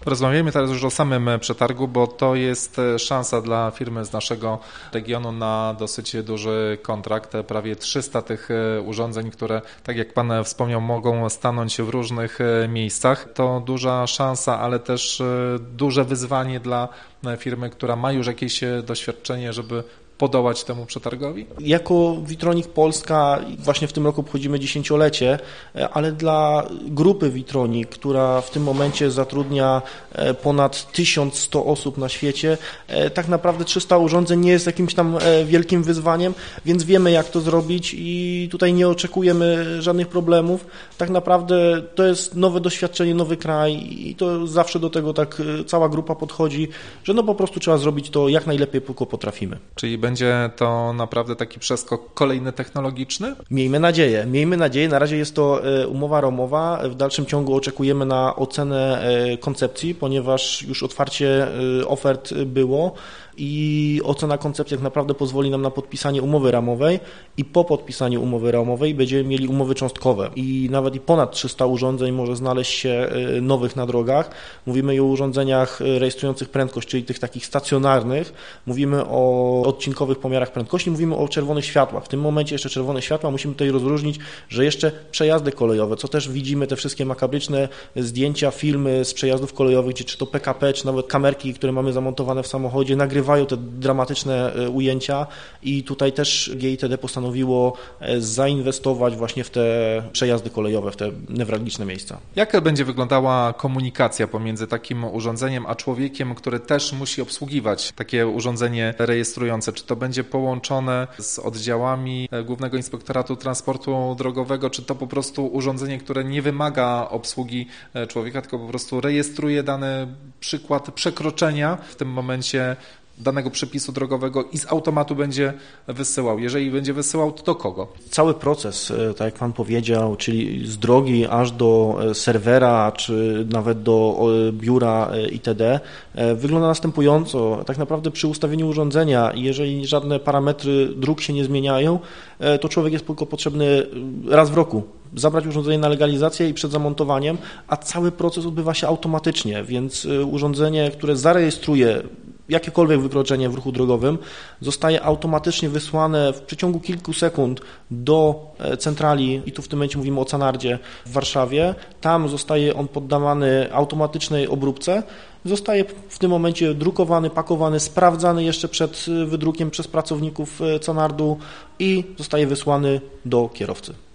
Porozmawiajmy teraz już o samym przetargu, bo to jest szansa dla firmy z naszego regionu na dosyć duży kontrakt. Prawie 300 tych urządzeń, które, tak jak Pan wspomniał, mogą stanąć w różnych miejscach. To duża szansa, ale też duże wyzwanie dla firmy, która ma już jakieś doświadczenie, żeby podołać temu przetargowi? Jako Vitronic Polska właśnie w tym roku obchodzimy 10-lecie, ale dla grupy Vitronic, która w tym momencie zatrudnia ponad 1100 osób na świecie, tak naprawdę 300 urządzeń nie jest jakimś tam wielkim wyzwaniem, więc wiemy, jak to zrobić i tutaj nie oczekujemy żadnych problemów. Tak naprawdę to jest nowe doświadczenie, nowy kraj i to zawsze do tego tak cała grupa podchodzi, że no po prostu trzeba zrobić to jak najlepiej, tylko potrafimy. Czyli będzie to naprawdę taki przeskok kolejny technologiczny? Miejmy nadzieję. Na razie jest to umowa ramowa. W dalszym ciągu oczekujemy na ocenę koncepcji, ponieważ już otwarcie ofert było i ocena koncepcji tak naprawdę pozwoli nam na podpisanie umowy ramowej i po podpisaniu umowy ramowej będziemy mieli umowy cząstkowe i nawet i ponad 300 urządzeń może znaleźć się nowych na drogach. Mówimy i o urządzeniach rejestrujących prędkość, czyli tych takich stacjonarnych. Mówimy o odcinkowych pomiarach prędkości, mówimy o czerwonych światłach. W tym momencie jeszcze czerwone światła musimy tutaj rozróżnić, że jeszcze przejazdy kolejowe, co też widzimy, te wszystkie makabryczne zdjęcia, filmy z przejazdów kolejowych, gdzie czy to PKP, czy nawet kamerki, które mamy zamontowane w samochodzie, nagrywają te dramatyczne ujęcia i tutaj też GITD postanowiło zainwestować właśnie w te przejazdy kolejowe, w te newralgiczne miejsca. Jak będzie wyglądała komunikacja pomiędzy takim urządzeniem a człowiekiem, który też musi obsługiwać takie urządzenie rejestrujące? Czy to będzie połączone z oddziałami Głównego Inspektoratu Transportu Drogowego, czy to po prostu urządzenie, które nie wymaga obsługi człowieka, tylko po prostu rejestruje dany przykład przekroczenia w tym momencie danego przepisu drogowego i z automatu będzie wysyłał. Jeżeli będzie wysyłał, to do kogo? Cały proces, tak jak Pan powiedział, czyli z drogi aż do serwera, czy nawet do biura itd. Wygląda następująco. Tak naprawdę przy ustawieniu urządzenia, jeżeli żadne parametry dróg się nie zmieniają, to człowiek jest tylko potrzebny raz w roku zabrać urządzenie na legalizację i przed zamontowaniem, a cały proces odbywa się automatycznie, więc urządzenie, które zarejestruje jakiekolwiek wykroczenie w ruchu drogowym, zostaje automatycznie wysłane w przeciągu kilku sekund do centrali i tu w tym momencie mówimy o Canardzie w Warszawie. Tam zostaje on poddawany automatycznej obróbce, zostaje w tym momencie drukowany, pakowany, sprawdzany jeszcze przed wydrukiem przez pracowników Canardu i zostaje wysłany do kierowcy.